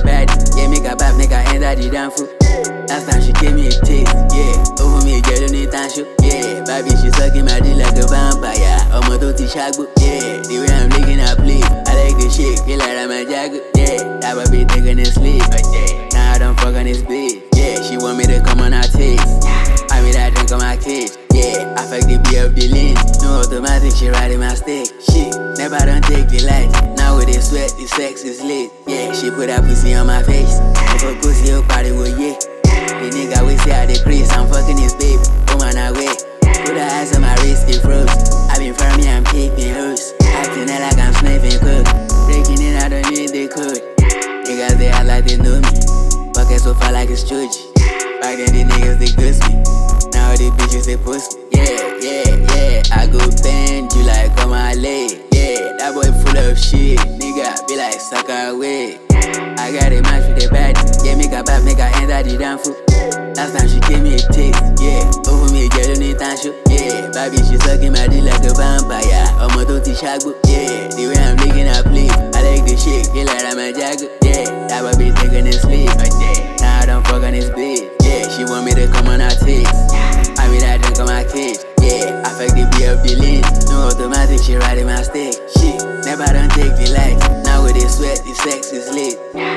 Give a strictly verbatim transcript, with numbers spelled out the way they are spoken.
bad. Yeah, make a bath, make her enter the damn food. Last time she gave me a taste, yeah. Over me, girl, don't need time shoot, yeah. Baby, she sucking my dick like a vampire. I'm a dirty shagbo, yeah. The way I'm licking her please, I like the shit, feel like I'm a jago, yeah. That baby taking a sleep, now I don't fuck on this bitch, yeah. She want me to come on her taste, I mean that drink on my cage, yeah. I fuck the B F the lean, no automatic, she riding my stick, shit. Never don't take the light, now with the sweat, the sex is lit, yeah. She put that pussy on my face, if a pussy up party with yeah. The nigga we say I decrease, I'm fucking his baby, oh man I wait. Put her eyes on my wrist, it froze. I been firm, yeah, I'm kicking hooks. Acting it like I'm sniffing cook. Breaking it, I don't need the code. Niggas they act like they know me. Fucking so far like it's church. Back then the niggas they ghost me. Now the bitches they post me. Yeah, yeah, yeah. I go bend you like on my leg. Yeah, that boy full of shit. Nigga be like suck away. I got a match with the bad. Yeah, make a bath, make her enter the damn food. Last time she gave me a taste, yeah. Over me, girl, don't need time shoot, yeah. Baby, she sucking my dick like a vampire. I'm a dirty shagbo, yeah. The way I'm licking her please, I like the shit, feel like I'm a jago, yeah. That baby taking a sleep, now I don't fuck on this bitch, yeah. She want me to come on her taste, I mean that drink on my cage, yeah. I fuck the B F the lean, no automatic, she riding my stick, shit. Never don't take the light, now with the sweat, the sex is lit.